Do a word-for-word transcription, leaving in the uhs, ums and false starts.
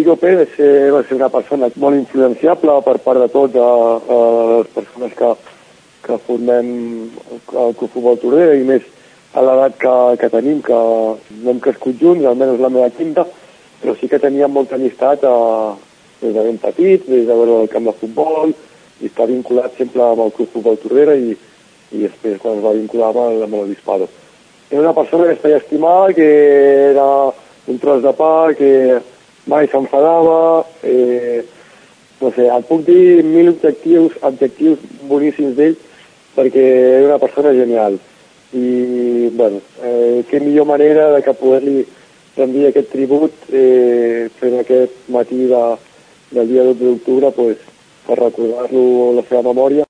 López va ser, va ser una persona molt influenciable per part de tots a, a les persones que, que formem el Club Futbol Tordera, i més a l'edat que, que tenim, que no hem crescut junts, almenys la meva quinta, però sí que teníem molta amistat a, des de ben petit, des de veure el camp de futbol, i estar vinculat sempre amb el Club Futbol Tordera i, i després quan es va vincular amb l'Obispado. Era una persona que es feia estimar, que era un tros de pa, que mai s'enfadava, eh, no sé, et puc dir mil objectius, adjectius boníssims d'ell, perquè era una persona genial. I, bueno, eh, què millor manera de que poder-li rendir aquest tribut eh, fent aquest matí de, del dia dotze d'octubre, pues, per recordar-lo la seva memòria.